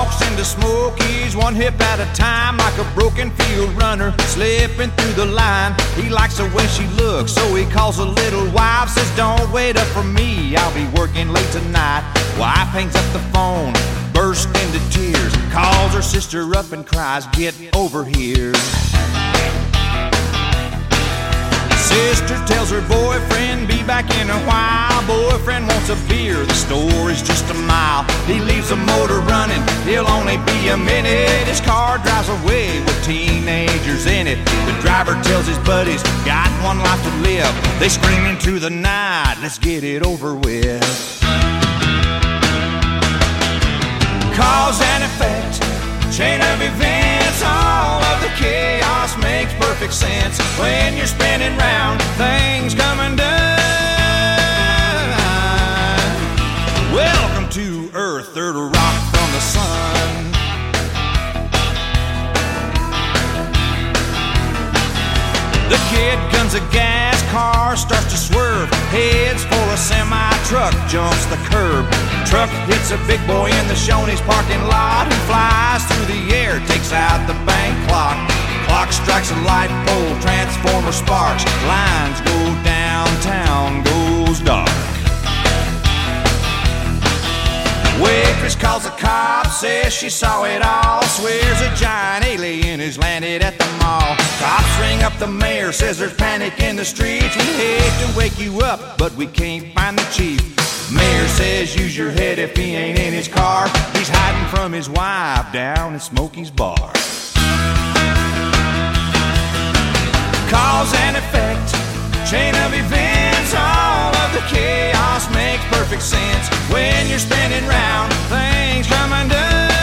walks into Smokies, one hip at a time, like a broken field runner, slipping through the line. He likes the way she looks, so he calls a little wife, says, don't wait up for me, I'll be working late tonight. Wife hangs up the phone, bursts into tears, calls her sister up and cries, get over here. Sister tells her boyfriend, be back in a while. Boyfriend wants a beer, the store is just a mile. He leaves the motor running, he'll only be a minute. His car drives away with teenagers in it. The driver tells his buddies, got one life to live. They scream into the night, let's get it over with. Cause and effect, chain of events, all of the chaos makes perfect sense. When you're spinning round, things come undone. Welcome to Earth, third rock from the sun. The kid guns a gas, car starts to swerve, heads for a semi-truck, jumps the curb. Truck hits a big boy in the Shoney's parking lot, who flies through the air, takes out the bank clock. Clock strikes a light pole, transformer sparks, lines go downtown, goes dark. Waitress calls the cops, says she saw it all, swears a giant alien has landed at the mall. Cops ring up the mayor, says there's panic in the streets. We hate to wake you up, but we can't find the chief. Mayor says use your head if he ain't in his car. He's hiding from his wife down at Smokey's bar. Cause and effect, chain of events, all of the chaos makes perfect sense. When you're spinning round, things come undone.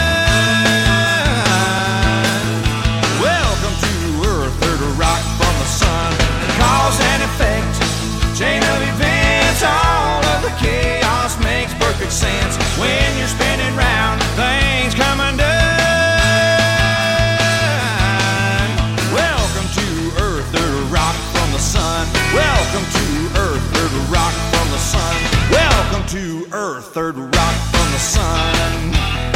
Welcome to Earth, third rock from the sun. Cause and effect, chain of events, all of the chaos makes perfect sense. When you're spinning round, things come undone. Welcome to Earth, third rock from the sun. Welcome to Earth, third rock from the sun. Welcome to Earth, third rock from the sun.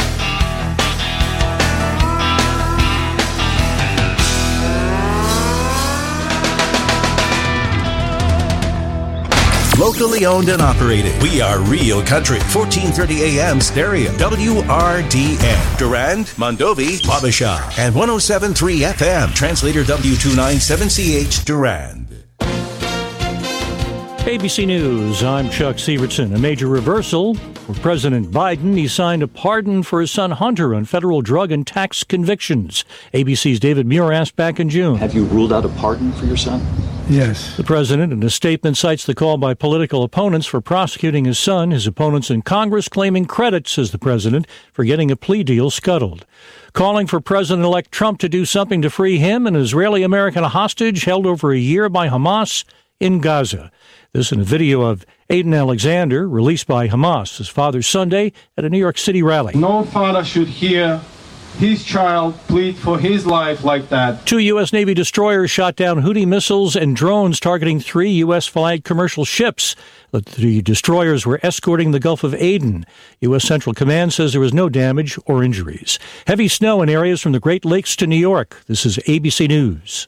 Locally owned and operated. We are Real Country. 1430 AM stereo. WRDN. Durand, Mondovi, Wabasha. And 107.3 FM. Translator W297CH Durand. ABC News, I'm Chuck Severson. A major reversal for President Biden. He signed a pardon for his son Hunter on federal drug and tax convictions. ABC's David Muir asked back in June. Have you ruled out a pardon for your son? Yes. The president, in a statement, cites the call by political opponents for prosecuting his son. His opponents in Congress claiming credit, says the president, for getting a plea deal scuttled. Calling for President-elect Trump to do something to free him, an Israeli-American hostage held over a year by Hamas in Gaza. This in a video of Aiden Alexander, released by Hamas his father Sunday at a New York City rally. No father should hear his child plead for his life like that. 2 U.S. Navy destroyers shot down Houthi missiles and drones targeting 3 U.S.-flagged commercial ships. The destroyers were escorting the Gulf of Aden. U.S. Central Command says there was no damage or injuries. Heavy snow in areas from the Great Lakes to New York. This is ABC News.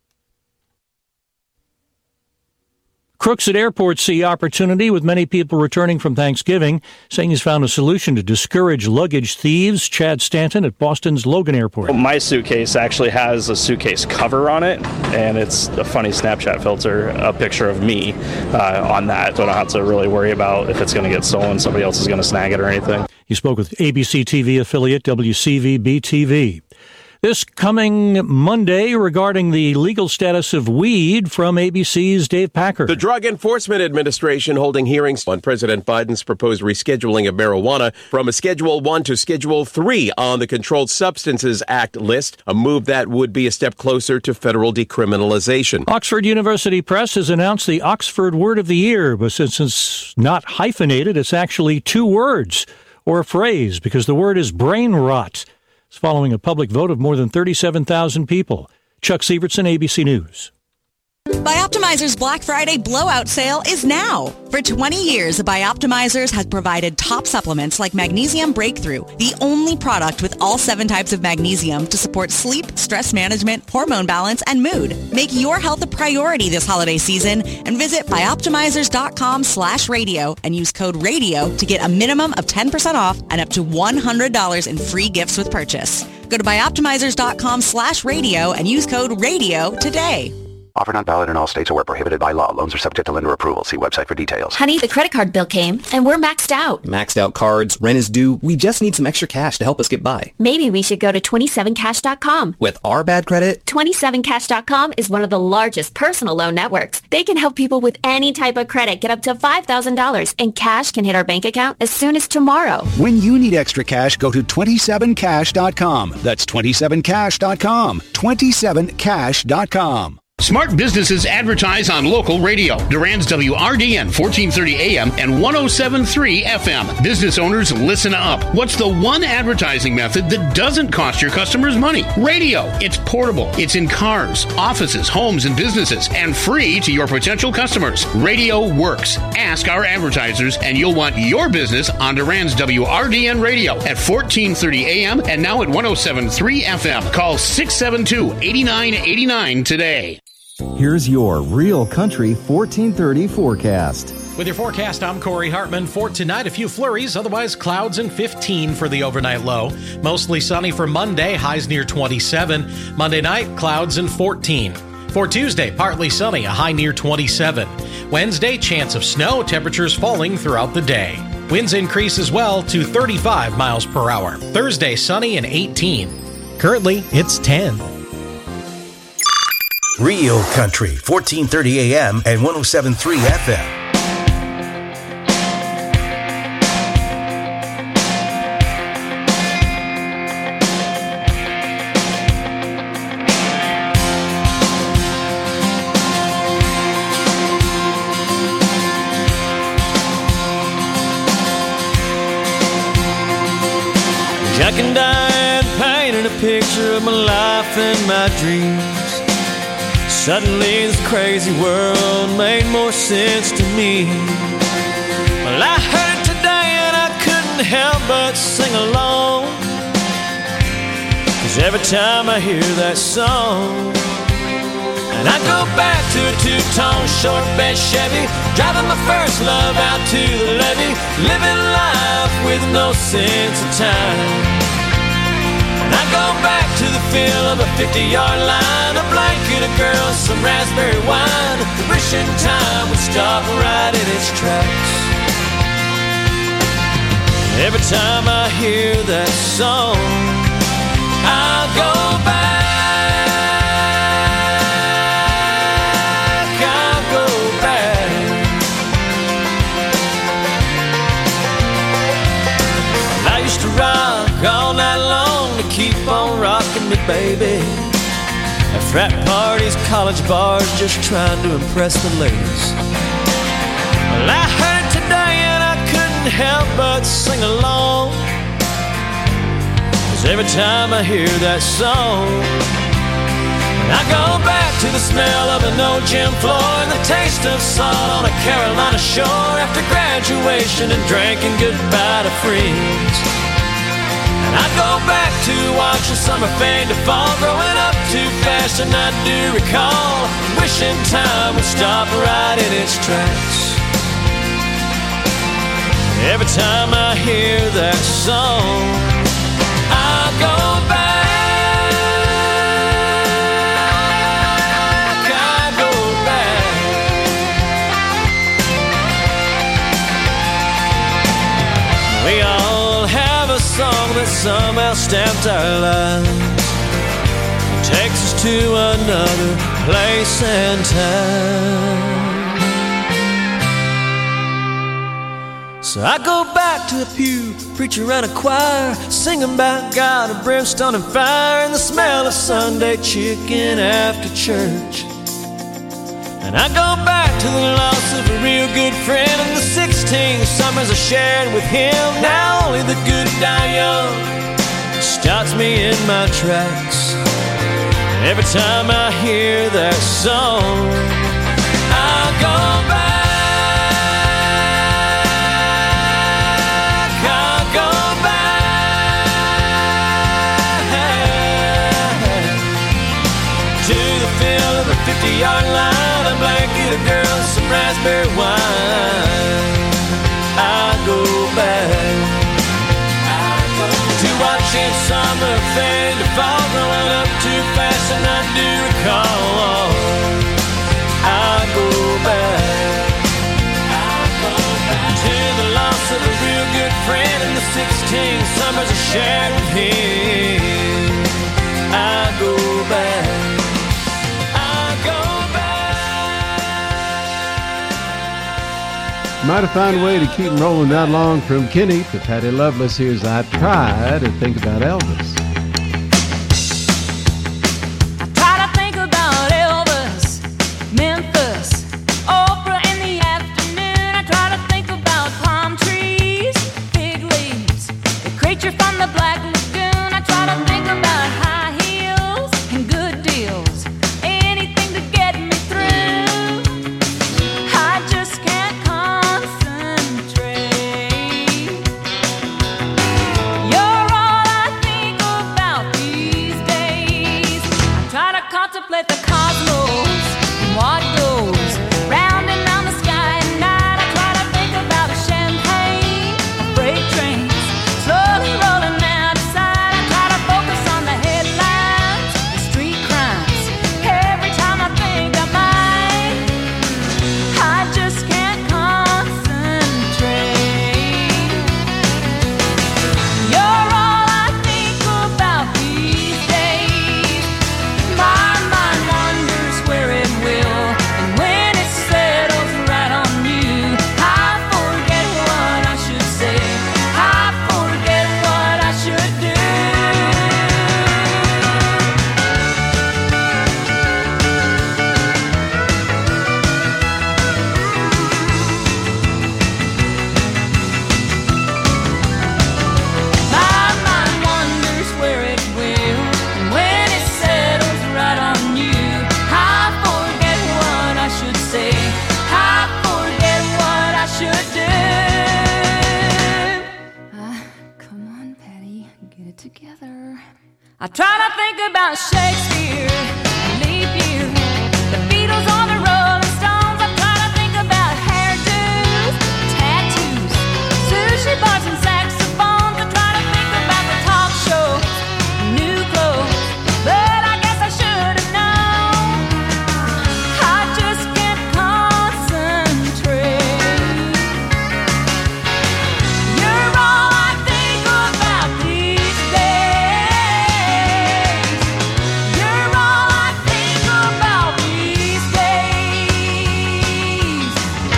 Crooks at airports see opportunity, with many people returning from Thanksgiving, saying he's found a solution to discourage luggage thieves. Chad Stanton at Boston's Logan Airport. My suitcase actually has a suitcase cover on it, and it's a funny Snapchat filter, a picture of me on that. So I don't have to really worry about if it's going to get stolen, somebody else is going to snag it or anything. He spoke with ABC TV affiliate WCVB-TV. This coming Monday regarding the legal status of weed from ABC's Dave Packer. The Drug Enforcement Administration holding hearings on President Biden's proposed rescheduling of marijuana from a Schedule 1 to Schedule 3 on the Controlled Substances Act list, a move that would be a step closer to federal decriminalization. Oxford University Press has announced the Oxford Word of the Year, but since it's not hyphenated, it's actually 2 words or a phrase because the word is brain rot. It's following a public vote of more than 37,000 people. Chuck Severson, ABC News. Bioptimizer's Black Friday blowout sale is now. For 20 years, Bioptimizers has provided top supplements like Magnesium Breakthrough, the only product with all 7 types of magnesium to support sleep, stress management, hormone balance, and mood. Make your health a priority this holiday season and visit bioptimizers.com/radio and use code RADIO to get a minimum of 10% off and up to $100 in free gifts with purchase. Go to bioptimizers.com/radio and use code RADIO today. Offer not valid in all states or where prohibited by law. Loans are subject to lender approval. See website for details. Honey, the credit card bill came, and we're maxed out. Maxed out cards, rent is due. We just need some extra cash to help us get by. Maybe we should go to 27cash.com. With our bad credit? 27cash.com is one of the largest personal loan networks. They can help people with any type of credit get up to $5,000, and cash can hit our bank account as soon as tomorrow. When you need extra cash, go to 27cash.com. That's 27cash.com. 27cash.com. Smart businesses advertise on local radio. Durand's WRDN 1430 AM and 107.3 FM. Business owners, listen up. What's the one advertising method that doesn't cost your customers money? Radio. It's portable. It's in cars, offices, homes, and businesses, and free to your potential customers. Radio works. Ask our advertisers, and you'll want your business on Durand's WRDN radio at 1430 AM and now at 107.3 FM. Call 672-8989 today. Here's your Real Country 1430 forecast. With your forecast, I'm Corey Hartman. For tonight, a few flurries, otherwise clouds and 15 for the overnight low. Mostly sunny for Monday, highs near 27. Monday night, clouds and 14. For Tuesday, partly sunny, a high near 27. Wednesday, chance of snow, temperatures falling throughout the day. Winds increase as well to 35 miles per hour. Thursday, sunny and 18. Currently, it's 10. Real Country, 1430 AM and 107.3 FM. Jack and Diane painted a picture of my life and my dreams. Suddenly this crazy world made more sense to me. Well, I heard it today and I couldn't help but sing along, 'cause every time I hear that song, and I go back to a two-tone short bed Chevy, driving my first love out to the levee, living life with no sense of time. And I go back to the feel of a 50-yard line, a blanket, a girl, some raspberry wine, wishing time would stop right in its tracks. Every time I hear that song, I'll go back, I'll go back. I used to rock all night long to keep on rocking me, baby. At frat parties, college bars, just trying to impress the ladies. Well, I heard it today and I couldn't help but sing along, 'cause every time I hear that song, I go back to the smell of an old gym floor and the taste of salt on a Carolina shore after graduation and drinking goodbye to friends. And I go back to watching summer fade to fall, growing up too fast and I do recall, wishing time would stop right in its tracks. Every time I hear that song, I go back, I go back. We all have a song that somehow stamped our lives, takes us to another place and time. So I go back to the pew, preacher and a choir, singing about God of brimstone and fire, and the smell of Sunday chicken after church. And I go back to the loss of a real good friend and the 16 summers I shared with him. Now only the good die young stops me in my tracks. Every time I hear that song, I go back, I go back to the field of the 50-yard line, a blanket of girls, some raspberry wine. I go back to watching summer fade to fall, growing up too fast and I do recall. I go back to the loss of a real good friend and the 16 summers I shared with him. I go back. Might have found a way to keep rolling that long from Kenny to Patty Loveless. Here's I Try to Think About Elvis. I try to think about Elvis, Memphis, Oprah in the afternoon. I try to think about palm trees, fig leaves, the creature from the Black Lagoon. I try to think about high heels and good deals, anything to get me through. I just can't concentrate. You're all I think about these days. I try to contemplate the cosmos and what goes round and round the sky at night. I try to think about champagne, freight trains slowly rolling out of sight. I try to focus on the headlines, the street crimes. Every time I think I might, I just can't concentrate. You're all I think about these days. My mind wanders where it will, and when it settles right on you, I forget what I should say. I forget what I should do. My mind wanders where it will, and when it settles right on you, I forget what I should say. I forget what I should do. Come on, Patty, get it together. I try to think about Shakespeare and leap year, the Beatles or the Rolling Stones. I try to think about hairdos, tattoos, sushi bars and saxophones. I try to think about the talk show, new clothes, but I guess I should have known. I just can't concentrate. You're all I think about these days. You're all I think about these days.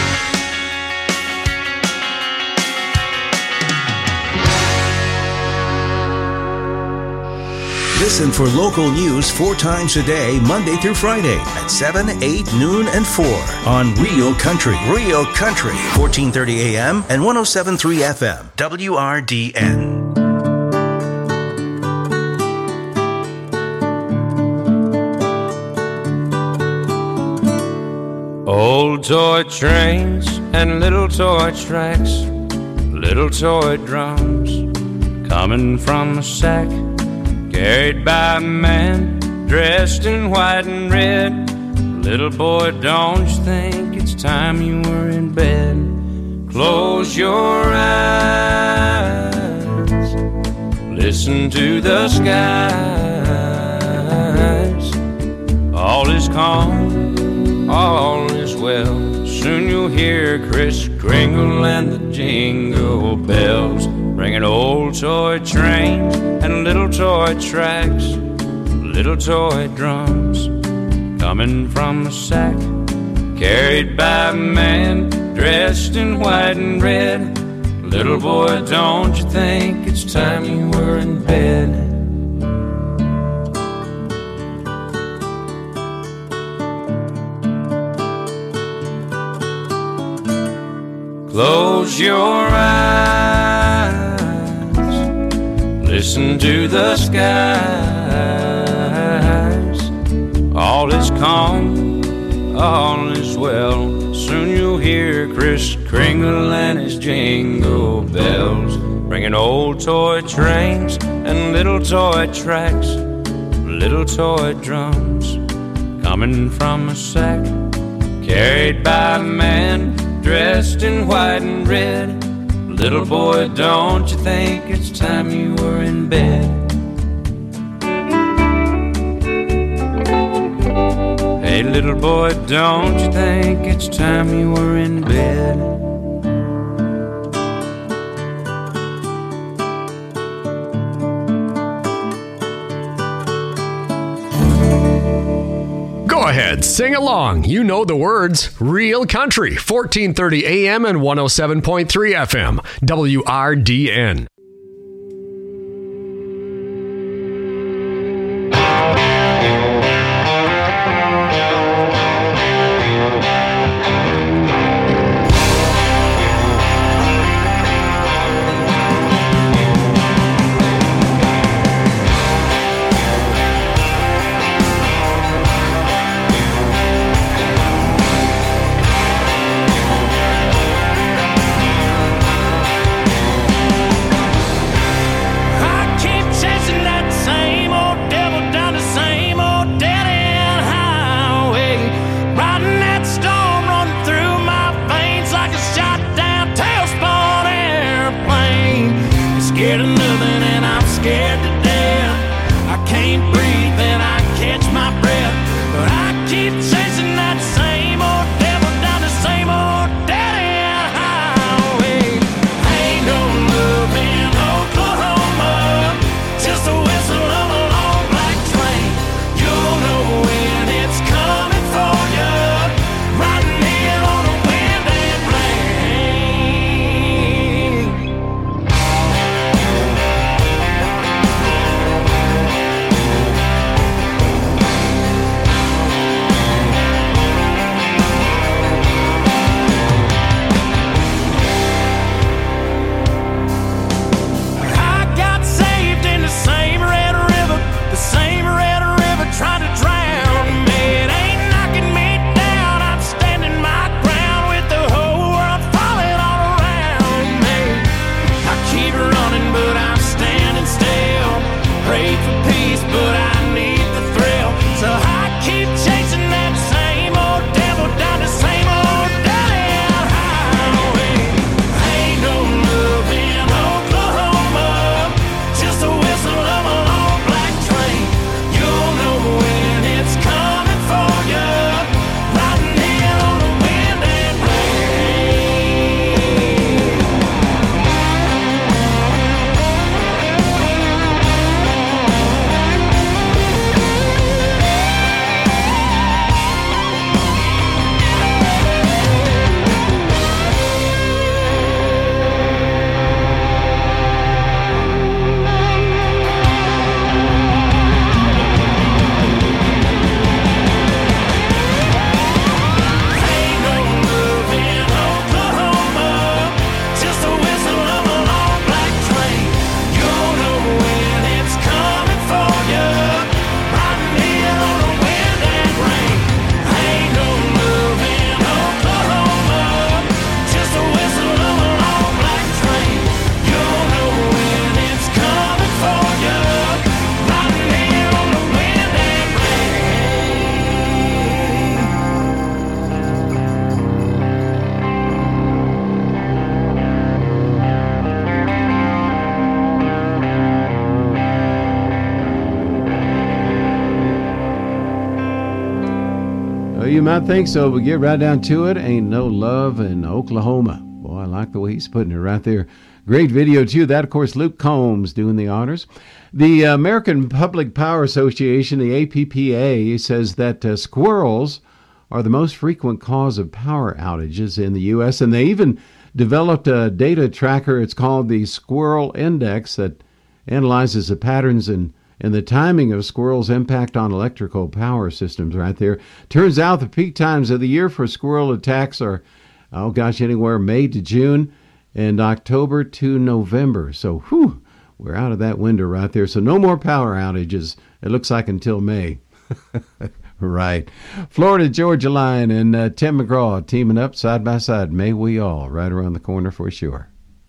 Listen for local news 4 times a day, Monday through Friday at 7, 8, noon, and 4 on Real Country. Real Country, 1430 AM and 107.3 FM, WRDN. Old toy trains and little toy tracks, little toy drums coming from a sack, carried by a man dressed in white and red. Little boy, don't you think it's time you were in bed? Close your eyes, listen to the skies. All is calm, all is well. Soon you'll hear Kris Kringle and the jingle bells, bringing old toy trains and little toy tracks, little toy drums coming from a sack, carried by a man dressed in white and red. Little boy, don't you think it's time you were in bed? Close your eyes, listen to the skies. calm, all is well. Soon you'll hear Kris Kringle and his jingle bells, bringing old toy trains and little toy tracks, little toy drums, coming from a sack, carried by a man dressed in white and red. Little boy, don't you think it's time you were in bed? Hey, little boy, don't you think it's time you were in bed? Go ahead, sing along. You know the words. Real Country, 1430 AM and 107.3 FM, WRDN. You might think so, but get right down to it. Ain't no love in Oklahoma. Boy, I like the way he's putting it right there. Great video, too. That, of course, Luke Combs doing the honors. The American Public Power Association, the APPA, says that squirrels are the most frequent cause of power outages in the U.S., and they even developed a data tracker. It's called the Squirrel Index that analyzes the patterns and the timing of squirrels' impact on electrical power systems right there. Turns out the peak times of the year for squirrel attacks are, anywhere May to June and October to November. So, we're out of that window right there. So no more power outages, it looks like, until May. Right. Florida Georgia Line and Tim McGraw teaming up side by side. May we all, right around the corner for sure.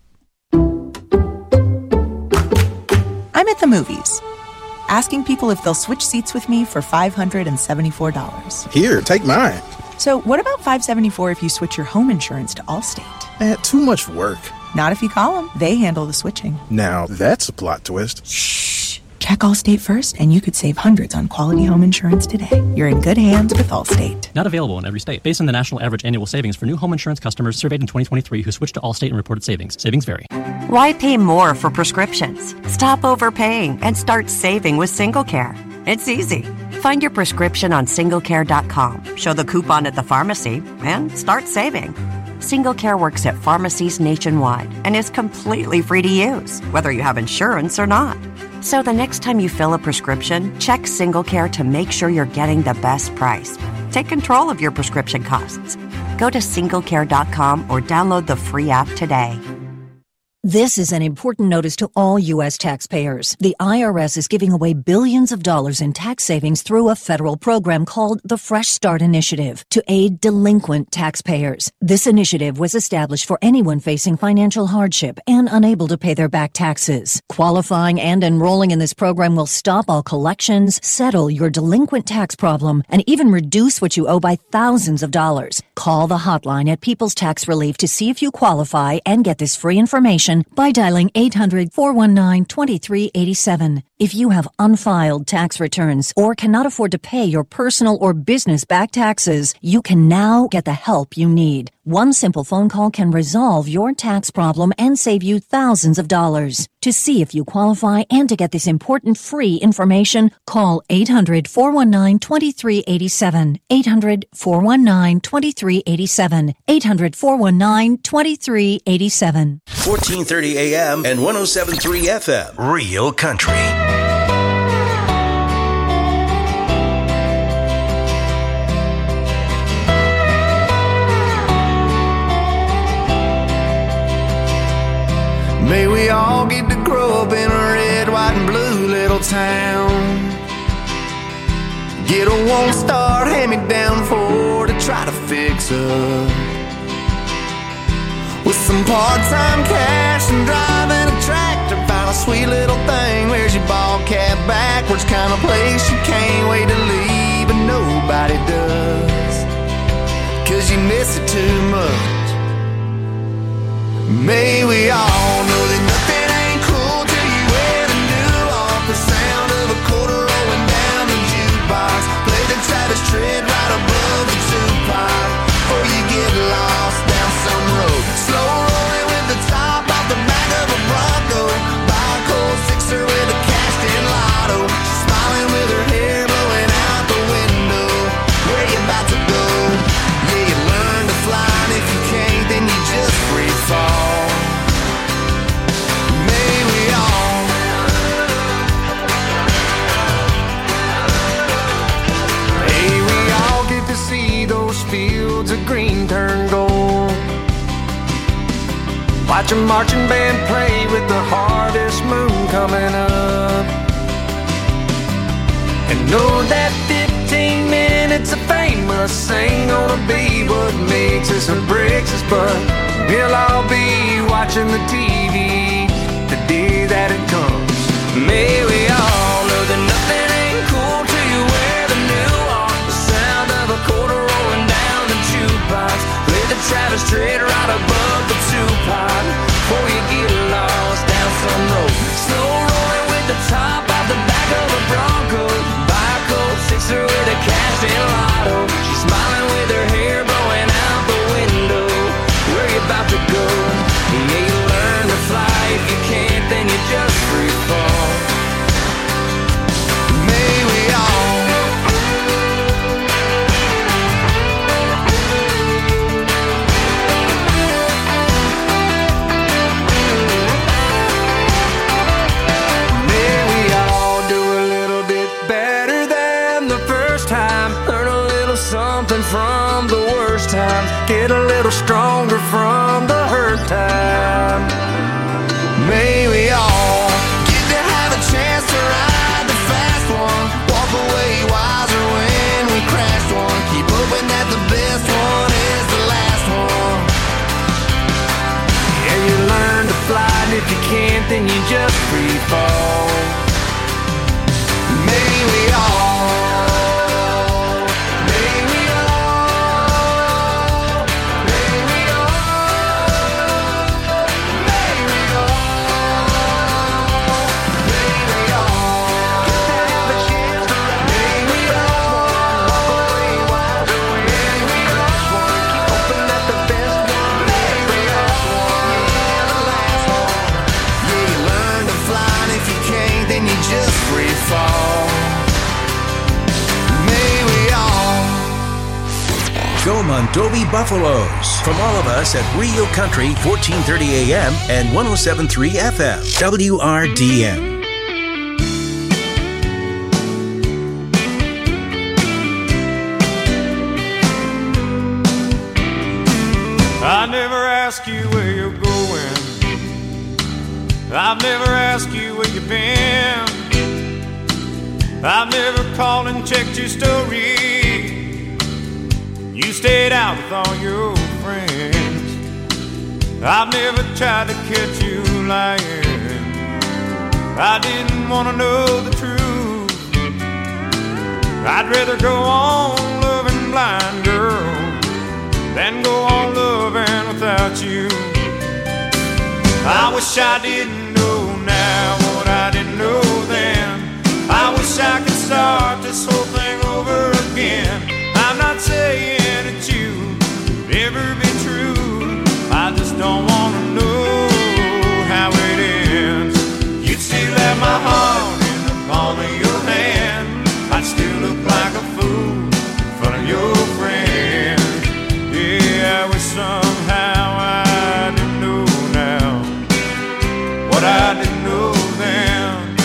I'm at the movies, asking people if they'll switch seats with me for $574. Here, take mine. So what about $574 if you switch your home insurance to Allstate? Too much work. Not if you call them. They handle the switching. Now, that's a plot twist. Shh. Check Allstate first, and you could save hundreds on quality home insurance today. You're in good hands with Allstate. Not available in every state. Based on the national average annual savings for new home insurance customers surveyed in 2023 who switched to Allstate and reported savings. Savings vary. Why pay more for prescriptions? Stop overpaying and start saving with SingleCare. It's easy. Find your prescription on SingleCare.com. Show the coupon at the pharmacy and start saving. SingleCare works at pharmacies nationwide and is completely free to use, whether you have insurance or not. So the next time you fill a prescription, check SingleCare to make sure you're getting the best price. Take control of your prescription costs. Go to SingleCare.com or download the free app today. This is an important notice to all U.S. taxpayers. The IRS is giving away billions of dollars in tax savings through a federal program called the Fresh Start Initiative to aid delinquent taxpayers. This initiative was established for anyone facing financial hardship and unable to pay their back taxes. Qualifying and enrolling in this program will stop all collections, settle your delinquent tax problem, and even reduce what you owe by thousands of dollars. Call the hotline at People's Tax Relief to see if you qualify and get this free information by dialing 800-419-2387. If you have unfiled tax returns or cannot afford to pay your personal or business back taxes, you can now get the help you need. One simple phone call can resolve your tax problem and save you thousands of dollars. To see if you qualify and to get this important free information, call 800-419-2387. 800-419-2387. 800-419-2387. 1430 AM and 107.3 FM. Real Country. May we all get to grow up in a red, white, and blue little town. Get a one-star hand-me-down Ford to try to fix up. With some part-time cash and driving a tractor, find a sweet little thing. Wears your ball cap backwards, kind of place you can't wait to leave, but nobody does, 'cause you miss it too much. May we all know that nothing ain't cool till you wear the new off. The sound of a quarter rolling down the jukebox. Play the Travis Tritt right above the two-pipe, or you get lost down some road. Slow rolling with the top off the back of a Bronco. Buy a cold sixer with a cashed-in lotto. She's smiling with her hair blowing out the window. Where you about to go? Yeah, you learn to fly, and if you can't, then you just free fall. Fields of green turn gold. Watch a marching band play with the harvest moon coming up. And know that 15 minutes of fame must ain't gonna be what makes us or breaks us, but we'll all be watching the TV the day that it comes. May we all know that nothing ain't cool till you wear the new off. The sound of a quarter rolling down the jukebox. Play the Travis Tritt right above the two-pipe, before you get lost down some road. Slow rolling with the top out the back of a Bronco. Buy a cold sixer with a cashed-in lotto. She's smiling with her hair blowing out the window. Where you about to go? Yeah, you learn to fly. If you can't, then you just free fall. May we all from the worst times, get a little stronger from the hurt time. May we all get to have a chance to ride the fast one, walk away wiser when we then you just free fall. Maybe we all, maybe we all, maybe we all, maybe we all, maybe we all get to have a chance to ride. Maybe we all walk away wiser. Maybe we all keep hoping that the best one, maybe we all, yeah, the last one. Yeah, you learn to fly, and if you can't, then you just free fall. Go Mondovi Buffaloes. From all of us at Rio Country, 1430 AM and 107.3 FM. WRDN. I never ask you where you're going. I've never asked you where you've been. I've never called and checked your story. You stayed out with all your friends. I've never tried to catch you lying. I didn't want to know the truth. I'd rather go on loving blind, girl, than go on loving without you. I wish I didn't know now what I didn't know then. I wish I could start this whole thing over again. I'm not saying that you could ever be true. I just don't want to know how it ends. You'd still have my heart in the palm of your hand. I'd still look like a fool in front of your friends. Yeah, I wish somehow I didn't know now what I didn't know then.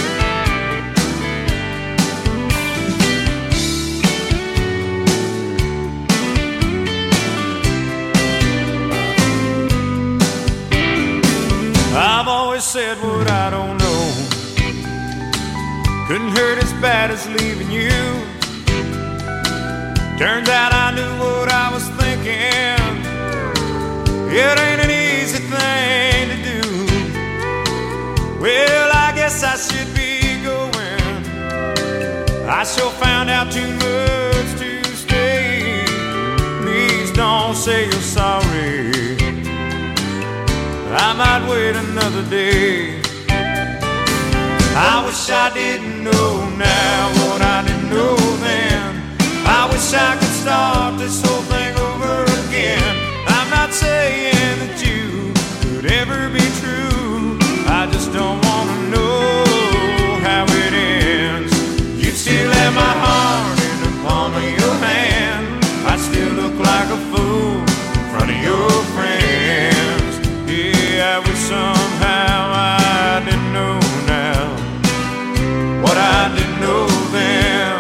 I've always said what I don't know couldn't hurt as bad as leaving you. Turns out I knew what I was thinking. It ain't an easy thing to do. Well, I guess I should be going. I sure found out too much to stay. Please don't say you're sorry. I might wait another day. I wish I didn't know now what I didn't know then. I wish I could start this whole thing over again. I'm not saying that you could ever be true. I just don't want to know how it ends. You'd still have my heart in the palm of your hand. I'd still look like a fool in front of your friends. Yeah, I wish somehow I didn't know now what I didn't know then.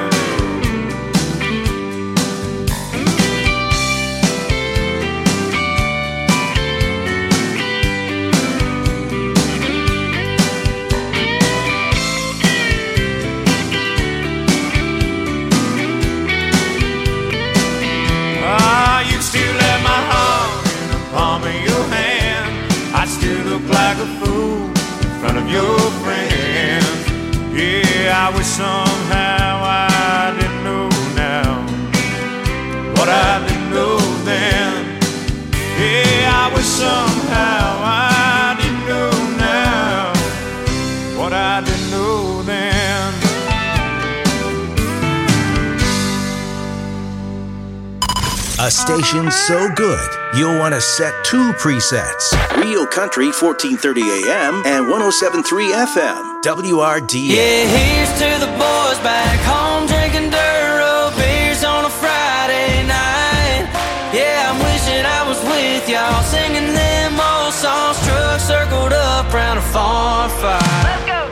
You'd still have my heart in the palm of your hand. I'd still look like a fool in front of your friends. Yeah, I wish somehow I didn't know now what I didn't know then. Yeah, I wish somehow I didn't know now what I didn't know then. A station so good, you'll want to set two presets. Rio Country, 1430 AM and 107.3 FM. WRDN. Yeah, here's to the boys back home drinking dirt road beers on a Friday night. Yeah, I'm wishing I was with y'all singing them old songs. Trucks circled up round a farm fire. Let's go.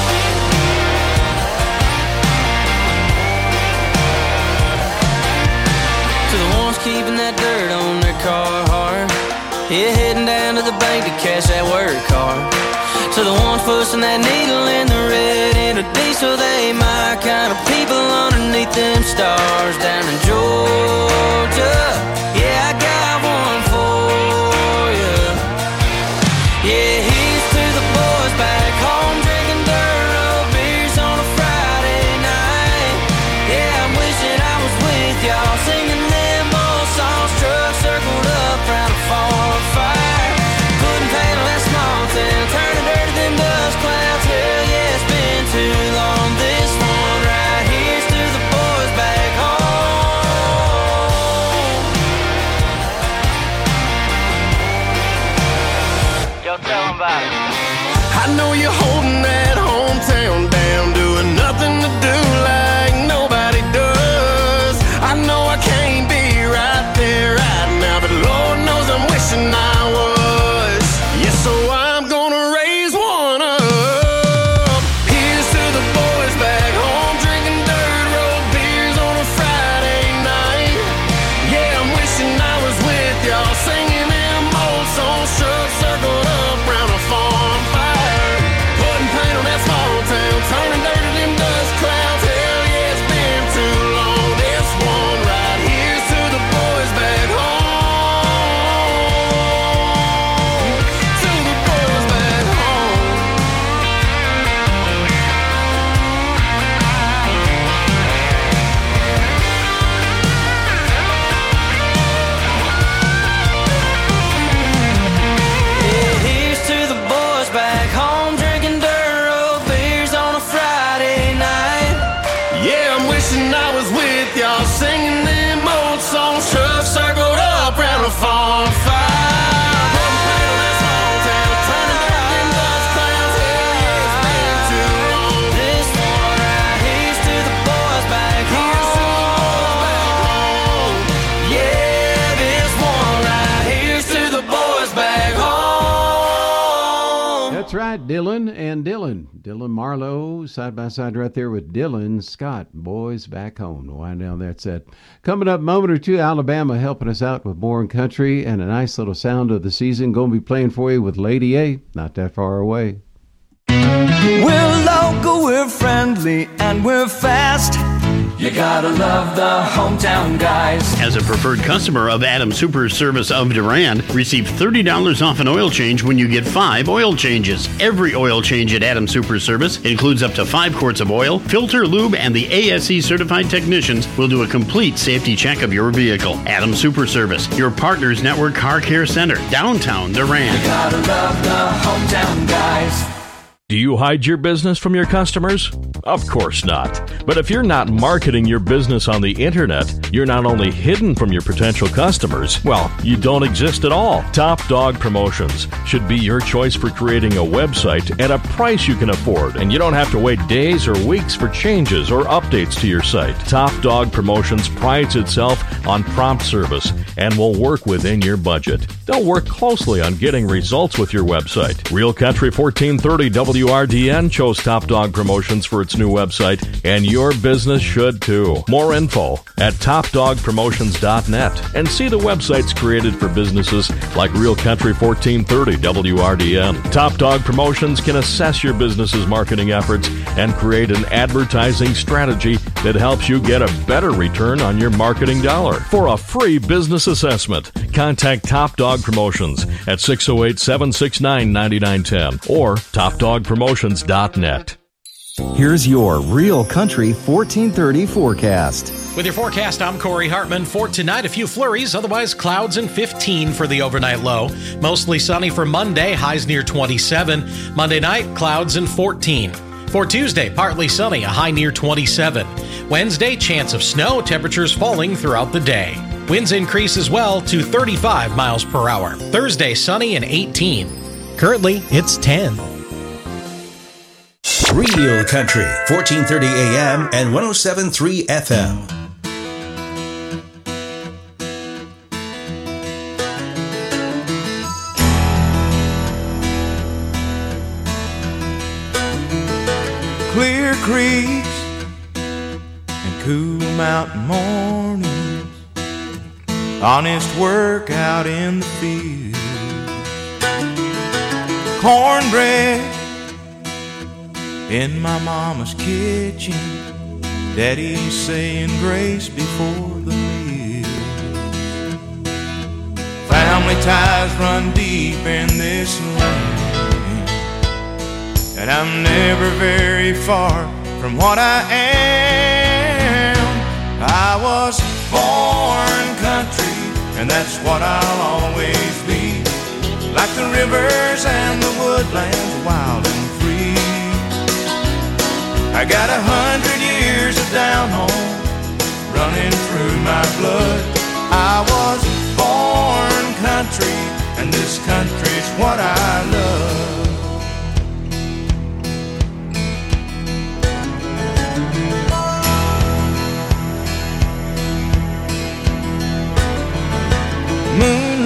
Keeping that dirt on their Carhartt. Yeah, heading down to the bank to cash that work car. To the ones pushing that needle in the red in a diesel, they my kind of people underneath them stars down in Georgia. Yeah, I got one for you. Yeah, here's to the boys back I know you're holding that hometown down, doing nothing to do like nobody does. I know I can't be right there right now, but Lord knows I'm wishing I was. Yeah, so I'm gonna raise one up. Here's to the boys back home drinking dirt road beers on a Friday night. Yeah, I'm wishing I was with y'all singing them old songs, circled up round a farm fire, putting paint on that small town, turning dirt to them dust clouds. Hell yeah, it's been too long. This one right here's to the boys back home. To the boys back home. Yeah, here's to the boys back home drinking dirt road beers on a Friday night. Yeah, I'm wishing I was with y'all singing them old songs, circled up round a farm fire. Putting paint on that small town, turning dirt to them dust clouds. Hell yeah, it's been too long. This one right here's to the boys back home. Yeah, this one right here's to the boys back home. That's right, Dylan and Dylan. Dylan Marlowe, side by side right there with Dylan Scott. Boys back home. Wind down, that's it. Coming up, moment or two, Alabama helping us out with more in country and a nice little sound of the season. Going to be playing for you with Lady A, not that far away. We're local, we're friendly, and we're fast. You gotta love the hometown guys. As a preferred customer of Adam Super Service of Durand, receive $30 off an oil change when you get 5 oil changes. Every oil change at Adam Super Service includes up to 5 quarts of oil, filter, lube, and the ASE certified technicians will do a complete safety check of your vehicle. Adam Super Service, your Partners Network Car Care Center, downtown Durand. You gotta love the hometown guys. Do you hide your business from your customers? Of course not. But if you're not marketing your business on the internet, you're not only hidden from your potential customers, well, you don't exist at all. Top Dog Promotions should be your choice for creating a website at a price you can afford, and you don't have to wait days or weeks for changes or updates to your site. Top Dog Promotions prides itself on prompt service and will work within your budget. They'll work closely on getting results with your website. Real Country 1430 WRDN chose Top Dog Promotions for its new website, and your business should too. More info at topdogpromotions.net and see the websites created for businesses like Real Country 1430 WRDN. Top Dog Promotions can assess your business's marketing efforts and create an advertising strategy that helps you get a better return on your marketing dollar. For a free business assessment, contact Top Dog Promotions at 608-769-9910 or topdogpromotions.net. Here's your Real Country 1430 forecast. With your forecast, I'm Corey Hartman. For tonight, a few flurries, otherwise clouds and 15 for the overnight low. Mostly sunny for Monday, highs near 27. Monday night, clouds and 14. For Tuesday, partly sunny, a high near 27. Wednesday, chance of snow, temperatures falling throughout the day. Winds increase as well to 35 miles per hour. Thursday, sunny and 18. Currently, it's 10. Real Country, 1430 AM and 107.3 FM. Clear creeks and cool mountain mornings, honest work out in the field, cornbread in my mama's kitchen, daddy saying grace before the meal. Family ties run deep in this land, and I'm never very far from what I am. I was born country, and that's what I'll always be, like the rivers and the woodlands, wild and free. I got 100 years of down home running through my blood. I was born country, and this country's what I love.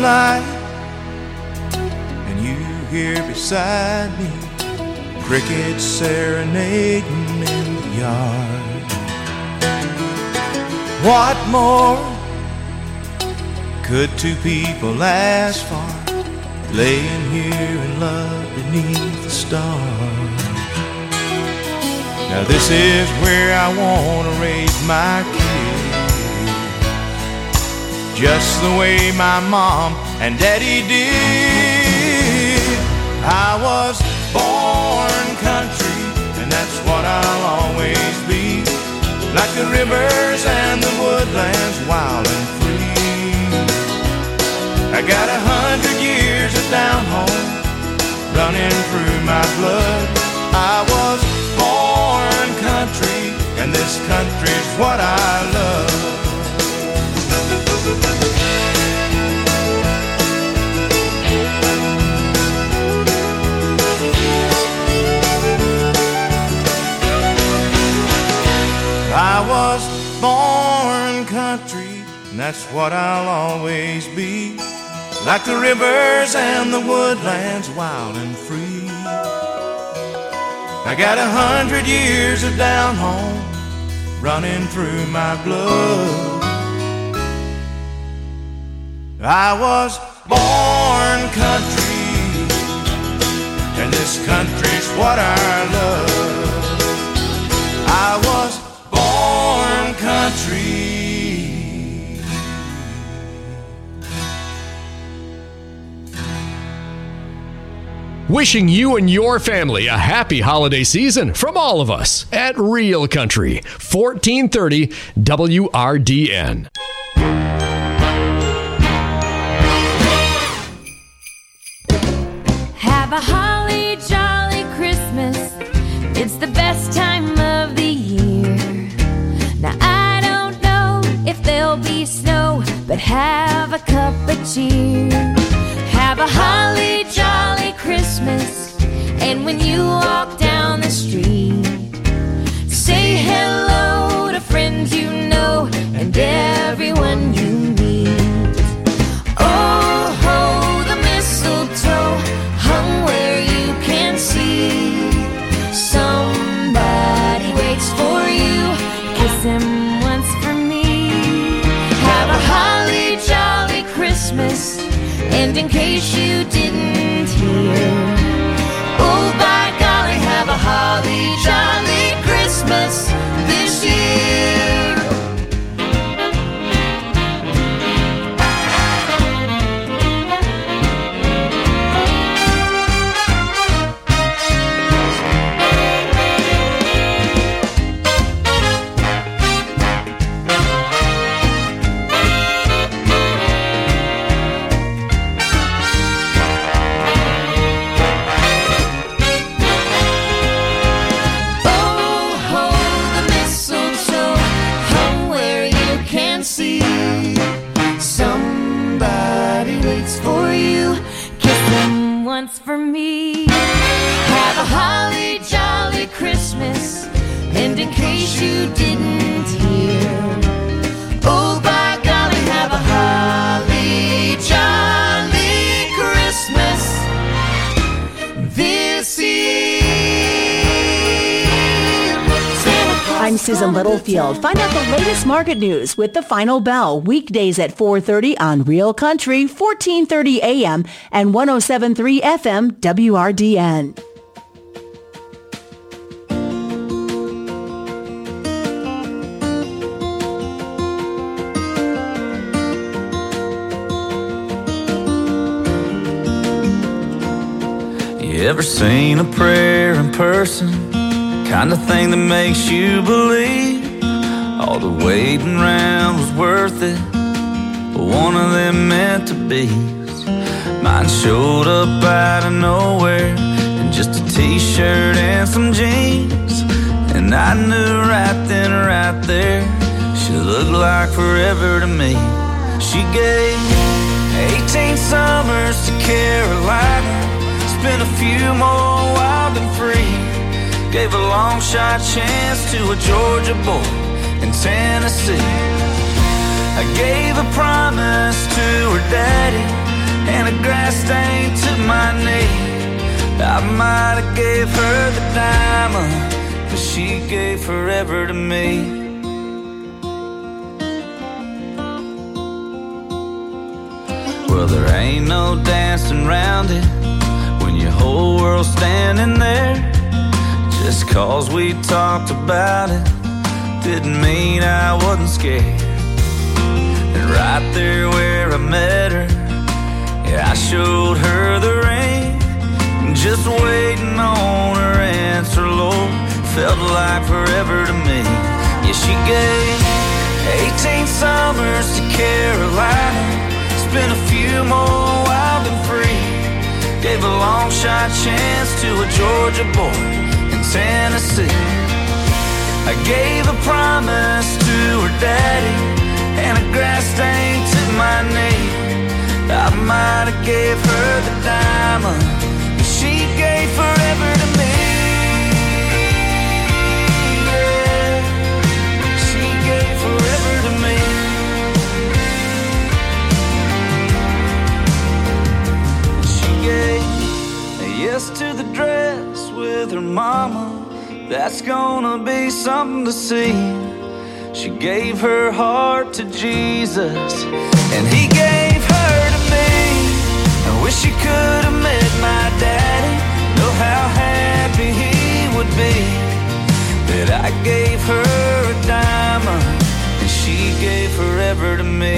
moonlight, and you here beside me, crickets serenading in the yard. What more could two people ask for, laying here in love beneath the stars? Now this is where I want to raise my kids, just the way my mom and daddy did. I was born country, and that's what I'll always be, like the rivers and the woodlands, wild and free. I got 100 years of down home running through my blood. I was born country, and this country's what I love. I was born country, and that's what I'll always be, like the rivers and the woodlands, wild and free. I got 100 years of down home running through my blood. I was born country, and this country's what I love. I was born country. Wishing you and your family a happy holiday season from all of us at Real Country, 1430 WRDN. Have a holly jolly Christmas. It's the best time of the year. Now I don't know if there'll be snow, but have a cup of cheer. Have a holly jolly Christmas, and when you walk down the street, say hello to friends you know and everyone you meet. Oh, ho, the mistletoe hung where you can see. Somebody waits for you, kiss him once for me. Have a holly jolly Christmas, and in case you didn't hear, oh by golly, have a holly jolly Christmas this year. For me, have a holly jolly Christmas, and in case you didn't hear, oh by golly, have a holly jolly Christmas this year. I'm Susan Littlefield. Find out the latest market news with The Final Bell, weekdays at 4:30 on Real Country, 1430 AM and 107.3 FM WRDN. You ever seen a prayer in person? Kind of thing that makes you believe all the waiting around was worth it, but one of them meant to be. Mine showed up out of nowhere in just a t-shirt and some jeans, and I knew right then, right there, she looked like forever to me. She gave 18 summers to Carolina, spent a few more wild and free. Gave a long shot chance to a Georgia boy in Tennessee. I gave a promise to her daddy and a grass stain to my knee. I might have gave her the diamond, but she gave forever to me. Well, there ain't no dancing around it when your whole world's standing there. Just 'cause we talked about it didn't mean I wasn't scared. And right there where I met her, yeah, I showed her the ring. Just waiting on her answer, Lord, felt like forever to me. Yeah, she gave 18 summers to Carolina, spent a few more wild and free. Gave a long shot chance to a Georgia boy in Tennessee. I gave a promise to her daddy and a grass stain to my knee. I might have gave her the diamond, but she gave forever to me. Yeah, she gave forever to me. Yes to the dress with her mama, that's gonna be something to see. She gave her heart to Jesus, and he gave her to me. I wish you could have met my daddy, know how happy he would be that I gave her a diamond, and she gave forever to me.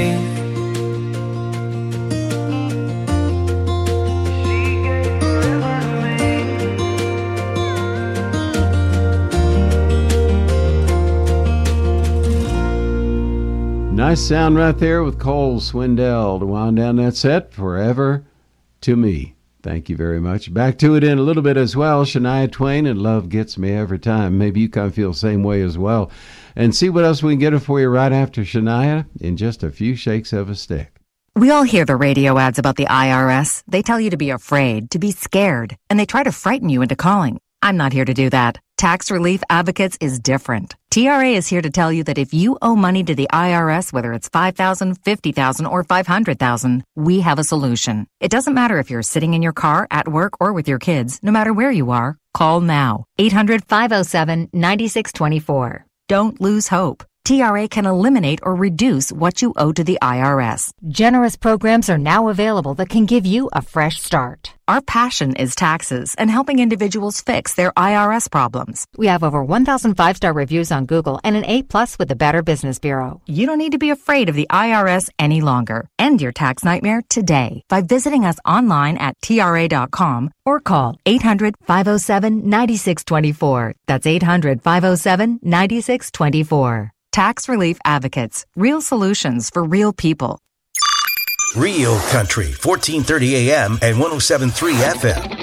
Nice sound right there with Cole Swindell to wind down that set. Forever to Me. Thank you very much. Back to it in a little bit as well. Shania Twain and Love Gets Me Every Time. Maybe you kind of feel the same way as well. And see what else we can get for you right after Shania in just a few shakes of a stick. We all hear the radio ads about the IRS. They tell you to be afraid, to be scared, and they try to frighten you into calling. I'm not here to do that. Tax Relief Advocates is different. TRA is here to tell you that if you owe money to the IRS, whether it's $5,000, $50,000, or $500,000, we have a solution. It doesn't matter if you're sitting in your car, at work, or with your kids. No matter where you are, call now. 800-507-9624. Don't lose hope. TRA can eliminate or reduce what you owe to the IRS. Generous programs are now available that can give you a fresh start. Our passion is taxes and helping individuals fix their IRS problems. We have over 1,000 5-star reviews on Google and an A+ with the Better Business Bureau. You don't need to be afraid of the IRS any longer. End your tax nightmare today by visiting us online at TRA.com or call 800-507-9624. That's 800-507-9624. Tax Relief Advocates. Real solutions for real people. Real Country, 1430 AM and 107.3 FM.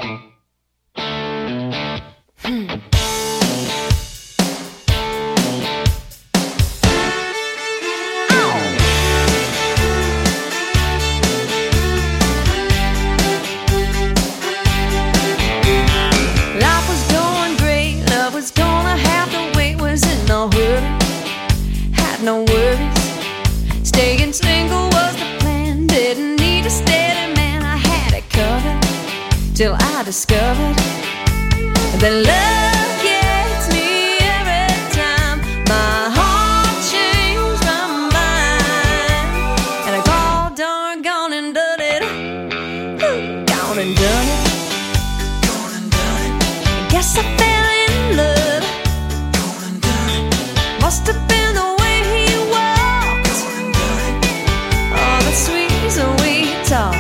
Life was going great, love was gonna have to wait, was in no hurry, had no worries. Staying single was the plan, didn't need a steady man, I had it covered, till I discovered that love gets me every time. My heart changed my mind, and I called darn gone and done it, gone and done it. Guess I fell in love. Must have been the way he walked. Oh, the sweet talk.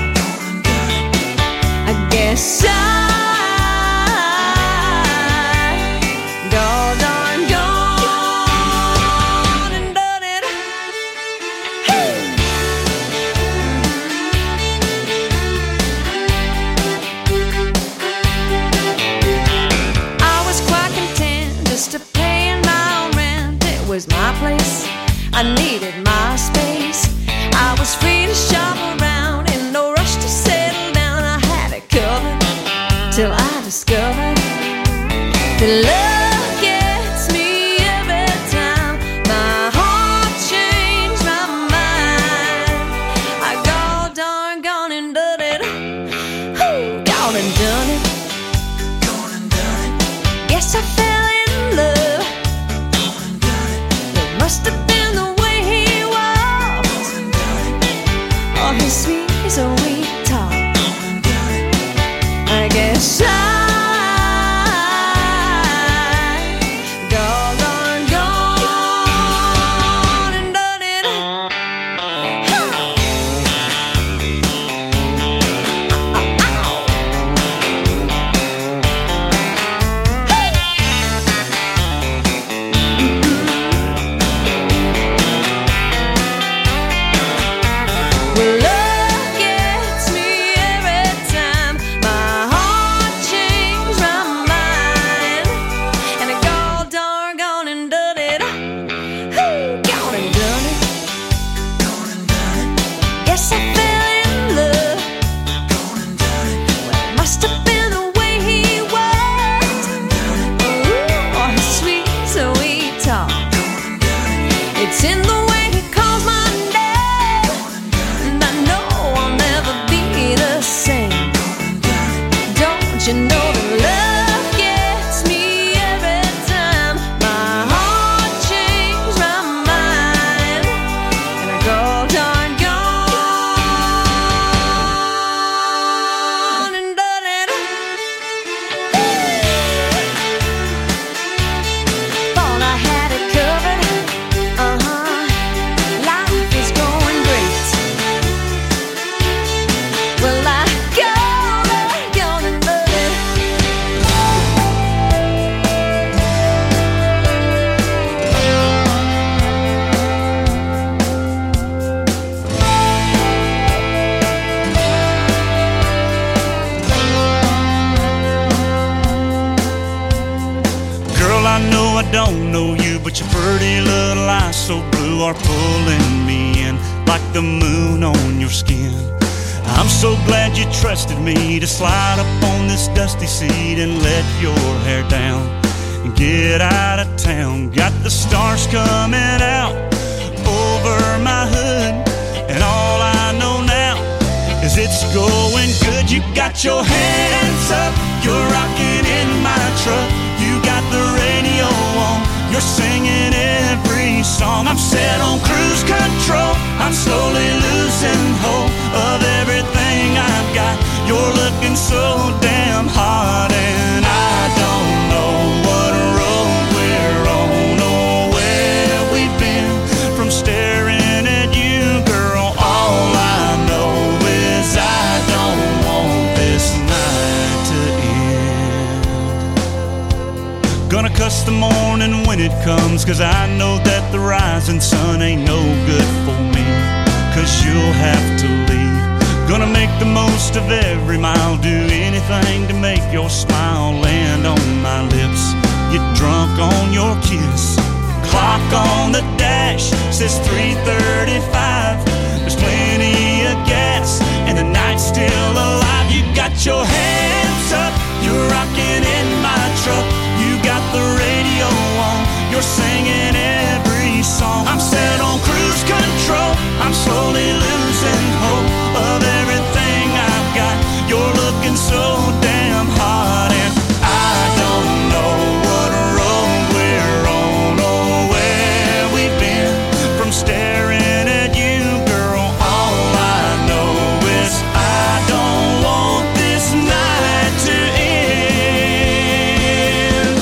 I guess I darn gone and done it. I was quite content just to paying my own rent. It was my place, I needed my space. I was free to shop around, in no rush to settle down. I had it covered till I discovered that love gets me every time. My heart changed my mind. I go darn gone and I know I don't know you, but your pretty little eyes so blue are pulling me in like the moon on your skin. I'm so glad you trusted me to slide up on this dusty seat and let your hair down and get out of town. Got the stars coming out over my hood, and all I know now is it's going good. You got your hands up, you're rocking in my truck. You got the radio on, you're singing every song. I'm set on cruise control, I'm slowly losing hope of everything I've got. You're looking so damn hot, and I don't know what road we're on or where we've been from staring at you, girl. All I know is I don't want this night to end. Gonna cuss the morning when it comes, 'cause I know that the rising sun ain't no good for me, 'cause you'll have to leave. Gonna make the most of every mile, do anything to make your smile land on my lips. Get drunk on your kiss. Clock on the dash says 3:35. There's plenty of gas and the night's still alive. You got your hands up, you're rocking in my truck. You got the radio on, you're singing every song. I'm set on cruise control, I'm slowly losing hope of everything I've got. You're looking so damn hot, and I don't know what road we're on or where we've been from staring at you, girl. All I know is I don't want this night to end.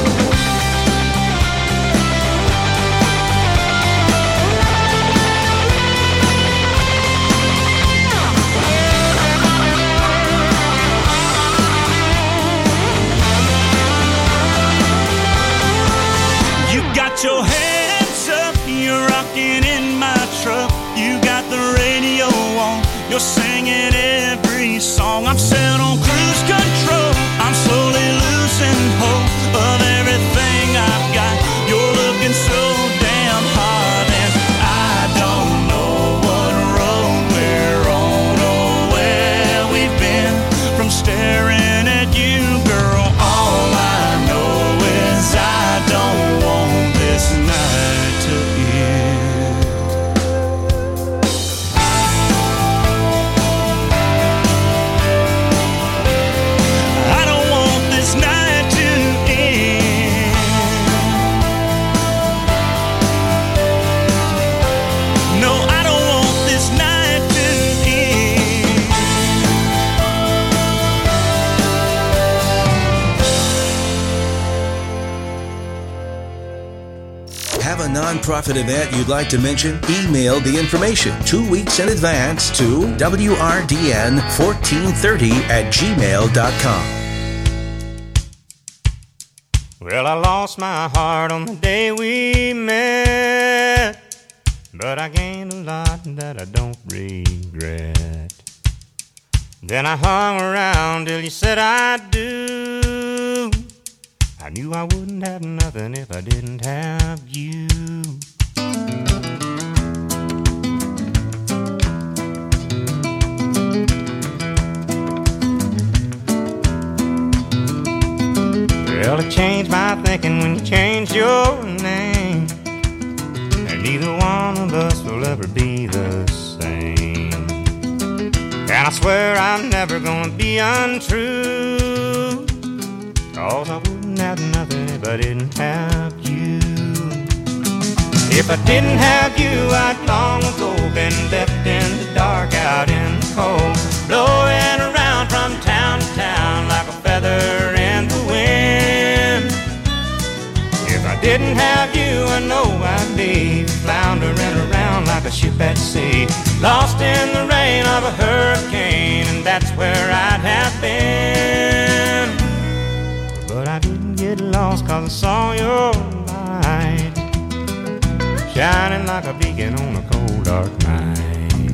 You got your hands up, you're rocking in my truck. You got the radio on, you're singing every song. I'm set on cruise control, I'm slowly losing hope of everything I've got. You're looking so damn hot, and I don't know what road we're on or where we've been from staring at you, girl. All I know is I don't want this night to end. I don't want this night to end. No, I don't want this night to end. Have a nonprofit event you'd like to mention? Email the information 2 weeks in advance to wrdn1430@gmail.com. Well, I lost my heart on the day we met, but I gained a lot that I don't regret. Then I hung around till you said I do. I knew I wouldn't have nothing if I didn't have you. Well, it changed my thinking when you changed your name, and neither one of us will ever be the same. And I swear I'm never gonna be untrue, 'cause I wouldn't have nothing if I didn't have you. If I didn't have you, I'd long ago been left in the dark, out in the cold, blowing around from town to town like a feather in the wind. If I didn't have you, I know I'd be floundering around like a ship at sea, lost in the rain of a hurricane, and that's where I'd have been. But I didn't get lost 'cause I saw your light shining like a beacon on a cold dark night.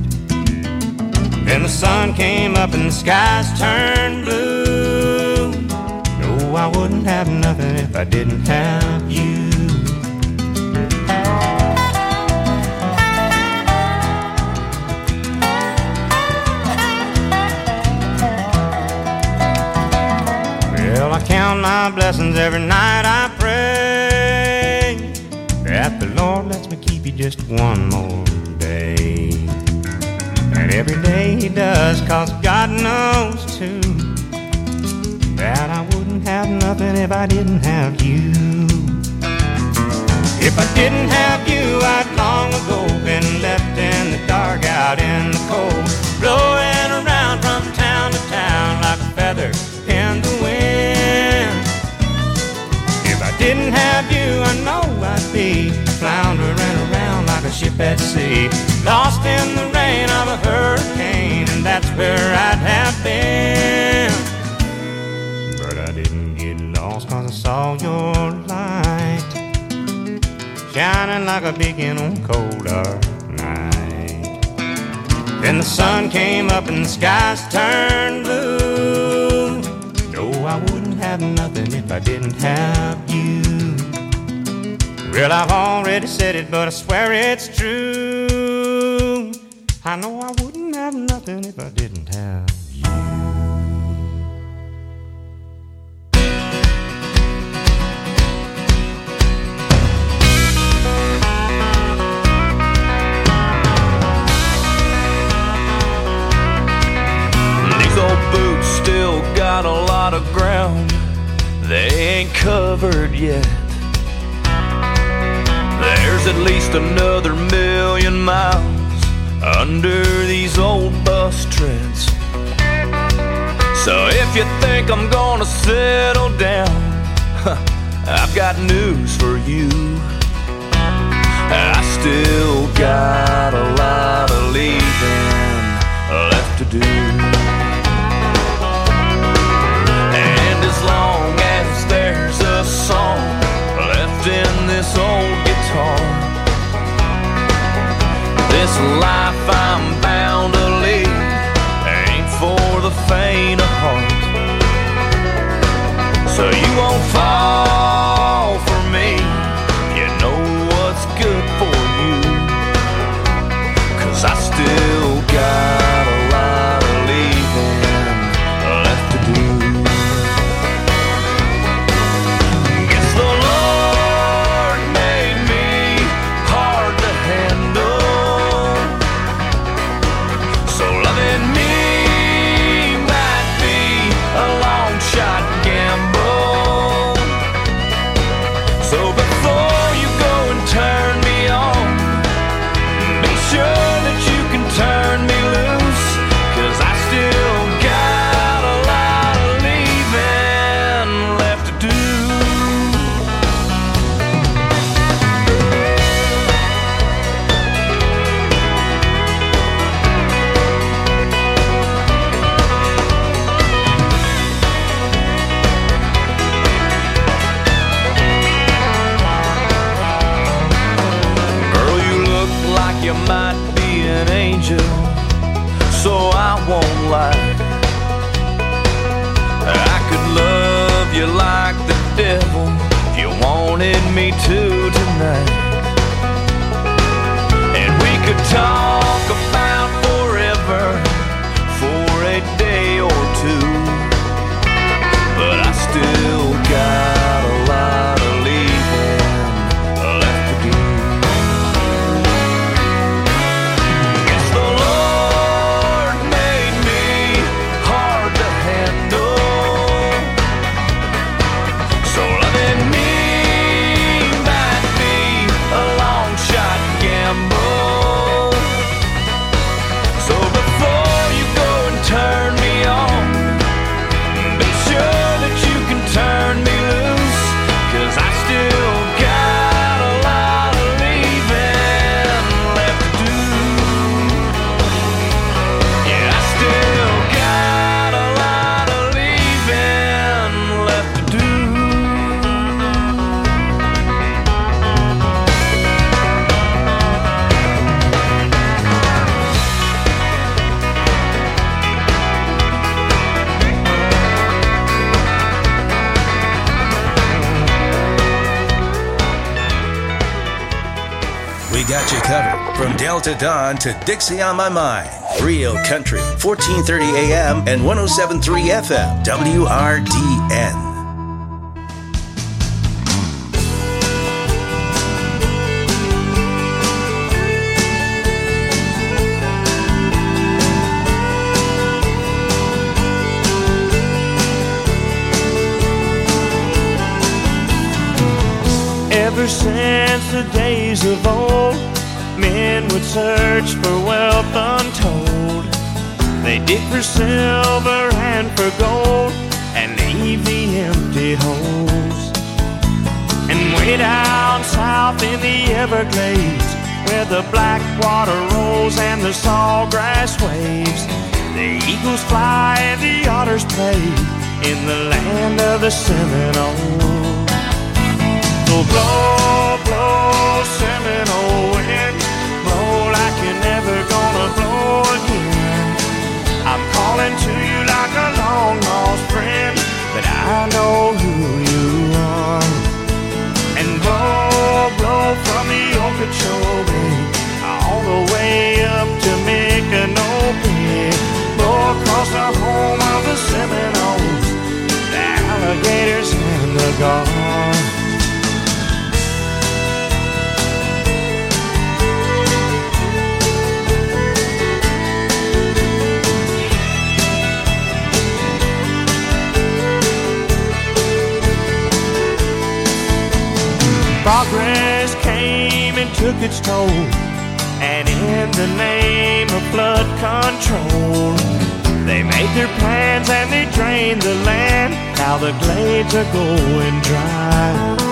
Then the sun came up and the skies turned blue. No No, I wouldn't have nothing if I didn't have you. Well, I count my blessings every night. I pray that the Lord lets me keep you just one more day. And every day He does, 'cause God knows too that I wouldn't have nothing if I didn't have you. If I didn't have you, I'd long ago been left in the dark, out in the cold, blowing around from town to town like a feather in the wind. If I didn't have you, I know I'd be floundering around like a ship at sea, lost in the rain of a hurricane, and that's where I'd have been. But I didn't get lost 'cause I saw your light shining like a beacon on cold dark night. Then the sun came up and the skies turned blue. No, I wouldn't have nothing if I didn't have you. Well, I've already said it, but I swear it's true. I know I wouldn't have nothing if I didn't have you. These old boots still got a lot of ground they ain't covered yet. There's at least another 1,000,000 miles under these old bus treads. So if you think I'm gonna settle down, I've got news for you. I still got a lot of leaving left to do. And as long as there's a song left in this old guitar, this life I'm bound to lead ain't for the faint of heart. So you won't fall for me, you know what's good for you, 'cause I still got a lot of leaving left to do. Guess the Lord made me hard to handle, so loving me might be a long shot gamble. So before you go and turn me on, be sure that you can turn me loose, 'cause I still got a lot of leaving left to do. Girl, you look like you might be an angel, so I won't lie. I could love you like the devil if you wanted me to tonight. And we could talk about forever for a day or two, but I still got a lot of leaving left to do. Guess the Lord made me hard to handle, so loving me might be a long shot gamble. got you covered. From Delta Dawn to Dixie on My Mind. Real Country, 1430 AM and 107.3 FM, WRDN. Ever since the days of old, men would search for wealth untold. They dig for silver and for gold and leave the empty holes. And way down south in the Everglades, where the black water rolls and the sawgrass waves, the eagles fly and the otters play in the land of the Seminoles. So blow, blow, Seminole wind, blow like you're never gonna blow again. I'm calling to you like a long lost friend, but I know who you are. And blow, blow from the Okeechobee all the way up to Micanopy. Blow across the home of the Seminoles, the alligators and the gulls. Progress came and took its toll, and in the name of flood control, they made their plans and they drained the land. Now the glades are going dry.